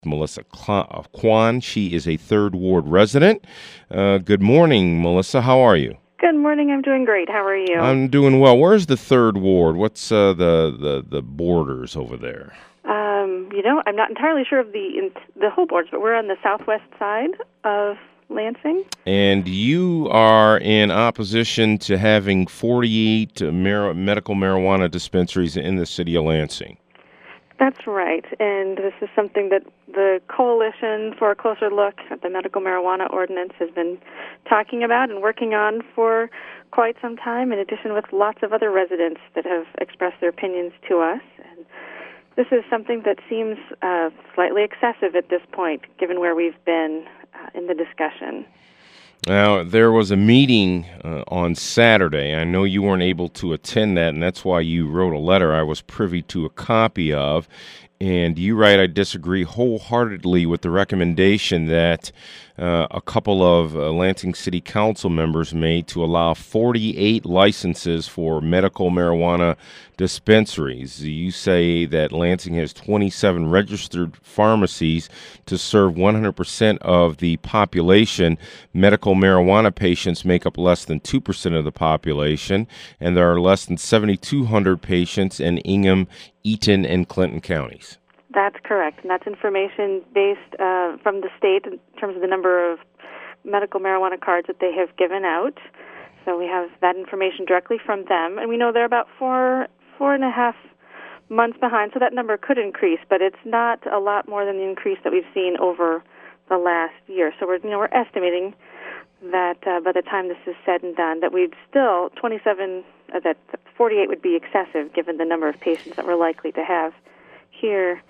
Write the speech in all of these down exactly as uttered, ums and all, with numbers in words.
Melissa Cl- Kwan. She is a third Ward resident. Uh, good morning, Melissa. How are you? Good morning. I'm doing great. How are you? I'm doing well. Where's the third Ward? What's uh, the, the, the borders over there? Um, you know, I'm not entirely sure of the in, the whole boards, but we're on the southwest side of Lansing. And you are in opposition to having forty-eight mar- medical marijuana dispensaries in the city of Lansing. That's right. And this is something that the Coalition for a Closer Look at the Medical Marijuana Ordinance has been talking about and working on for quite some time, in addition with lots of other residents that have expressed their opinions to us. And this is something that seems uh, slightly excessive at this point, given where we've been uh, in the discussion. Now, there was a meeting uh, on Saturday. I know you weren't able to attend that, and that's why you wrote a letter I was privy to a copy of. And you write, I disagree wholeheartedly with the recommendation that uh, a couple of uh, Lansing City Council members made to allow forty-eight licenses for medical marijuana dispensaries. You say that Lansing has twenty-seven registered pharmacies to serve one hundred percent of the population. Medical marijuana patients make up less than two percent of the population, and there are less than seven thousand two hundred patients in Ingham, Eaton, and Clinton counties. That's correct, and that's information based uh, from the state in terms of the number of medical marijuana cards that they have given out. So we have that information directly from them, and we know they're about four, four and a half months behind, so that number could increase, but it's not a lot more than the increase that we've seen over the last year. So we're, you know, we're estimating that uh, by the time this is said and done, that we'd still twenty-seven, uh, that forty-eight would be excessive given the number of patients that we're likely to have here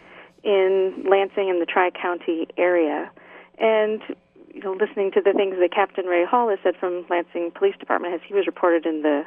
in Lansing and the Tri-County area. And, you know, listening to the things that Captain Ray Hall has said from Lansing Police Department, as he was reported in the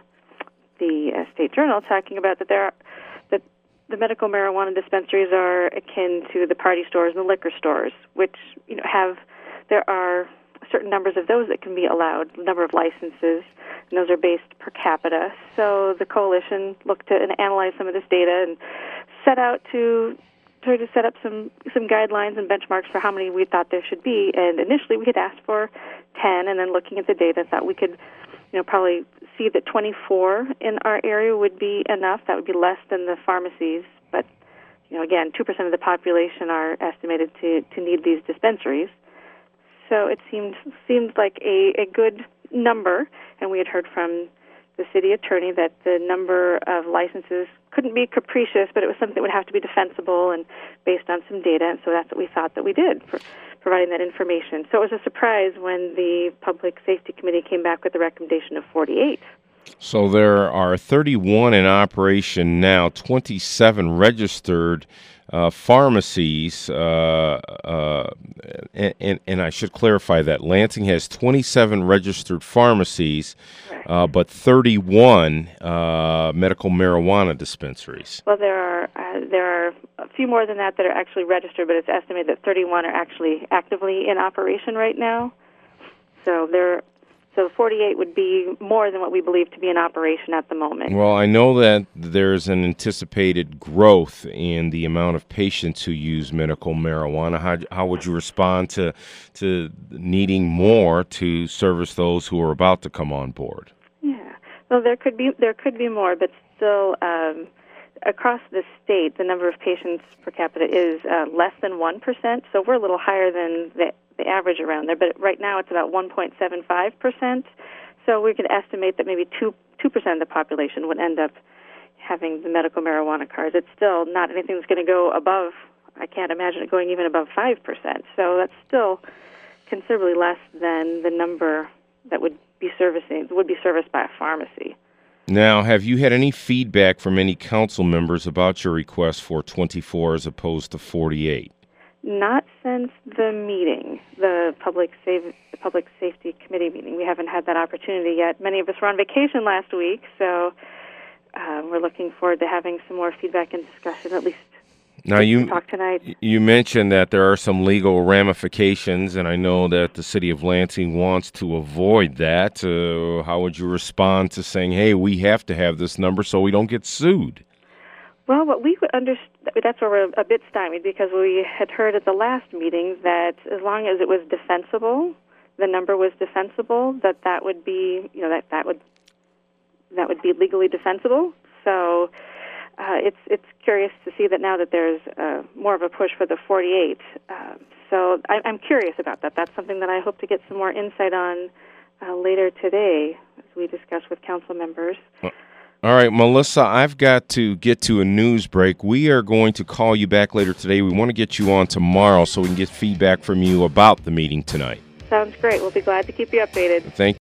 the uh, State Journal, talking about that there are, that the medical marijuana dispensaries are akin to the party stores and the liquor stores, which, you know, have, there are certain numbers of those that can be allowed, number of licenses, and those are based per capita. So the coalition looked at and analyzed some of this data and set out to try to set up some, some guidelines and benchmarks for how many we thought there should be. And initially we had asked for ten, and then looking at the data, thought we could, you know, probably see that twenty-four in our area would be enough. That would be less than the pharmacies. But, you know, again, two percent of the population are estimated to, to need these dispensaries. So it seemed seemed like a, a good number, and we had heard from the city attorney that the number of licenses couldn't be capricious, but it was something that would have to be defensible and based on some data, and so that's what we thought that we did for providing that information. So it was a surprise when the Public Safety Committee came back with the recommendation of forty-eight. So there are thirty-one in operation now, twenty-seven registered uh, pharmacies, uh, uh, and, and, and I should clarify that Lansing has twenty-seven registered pharmacies, uh, but thirty-one uh, medical marijuana dispensaries. Well, there are uh, there are a few more than that that are actually registered, but it's estimated that thirty-one are actually actively in operation right now. So there. So forty-eight would be more than what we believe to be in operation at the moment. Well, I know that there's an anticipated growth in the amount of patients who use medical marijuana. How, how would you respond to to needing more to service those who are about to come on board? Yeah, well, there could be there could be more, but still, um, across the state, the number of patients per capita is uh, less than one percent. So we're a little higher than the the average around there, but right now it's about one point seven five percent. So we could estimate that maybe two two percent of the population would end up having the medical marijuana cards. It's still not anything that's going to go above. I can't imagine it going even above five percent. So that's still considerably less than the number that would be servicing would be serviced by a pharmacy. Now, have you had any feedback from any council members about your request for twenty-four as opposed to forty-eight? Not since the meeting, the public safe, the public safety committee meeting. We haven't had that opportunity yet. Many of us were on vacation last week, so uh, we're looking forward to having some more feedback and discussion. At least now you talk tonight. You mentioned that there are some legal ramifications, and I know that the city of Lansing wants to avoid that. Uh, how would you respond to saying, "Hey, we have to have this number so we don't get sued"? Well, what we would under, that's where we're a bit stymied, because we had heard at the last meeting that as long as it was defensible, the number was defensible, that that would be, you know, that that would that would be legally defensible. So uh, it's it's curious to see that now that there's uh, more of a push for the forty-eight. Uh, so I, I'm curious about that. That's something that I hope to get some more insight on uh, later today as we discuss with council members. All right, Melissa, I've got to get to a news break. We are going to call you back later today. We want to get you on tomorrow so we can get feedback from you about the meeting tonight. Sounds great. We'll be glad to keep you updated. Thank